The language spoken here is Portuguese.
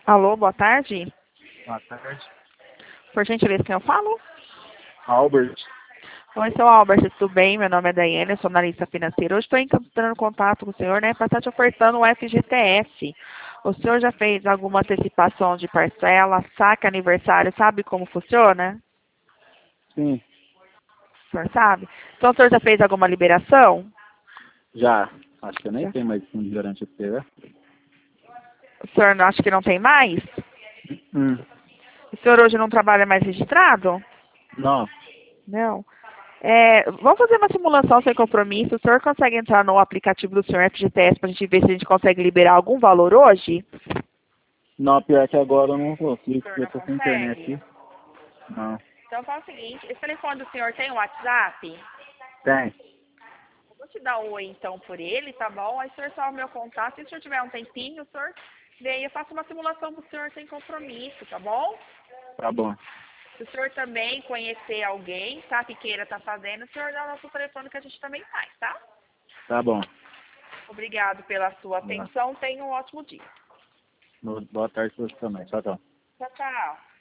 Alô, boa tarde. Boa tarde. Por gentileza, quem eu falo? Albert. Oi, seu Albert, tudo bem? Meu nome é Daiane, eu sou analista financeira. Hoje estou entrando em contato com o senhor, né, para estar te ofertando o FGTS. O senhor já fez alguma antecipação de parcela, saque, aniversário, sabe como funciona? Sim, O senhor sabe? Então, o senhor já fez alguma liberação? já. Acho que eu nem Já. tenho mais fundo de garantia pra pegar. O senhor não acha que não tem mais? Hum. O senhor hoje não trabalha mais registrado? Não. Não. Vamos fazer uma simulação sem compromisso. O senhor consegue entrar no aplicativo do senhor FGTS para a gente ver se a gente consegue liberar algum valor hoje? Não, pior que agora eu não consigo, O senhor porque eu não tô sem internet consegue? aqui. Não. Então fala o seguinte, esse telefone do senhor tem WhatsApp? Tem. Eu vou te dar um oi então por ele, tá bom? Aí o senhor salva o meu contato. Se o senhor tiver um tempinho, o senhor vem, eu faço uma simulação pro senhor sem compromisso, tá bom? Tá bom. Se o senhor também conhecer alguém, tá, que queira estar fazendo, o senhor dá o nosso telefone que a gente também faz, tá? Tá bom. Obrigado pela sua Tá. atenção. Tenha um ótimo dia. Boa tarde pra você também. Tchau, tchau. Tchau, tchau.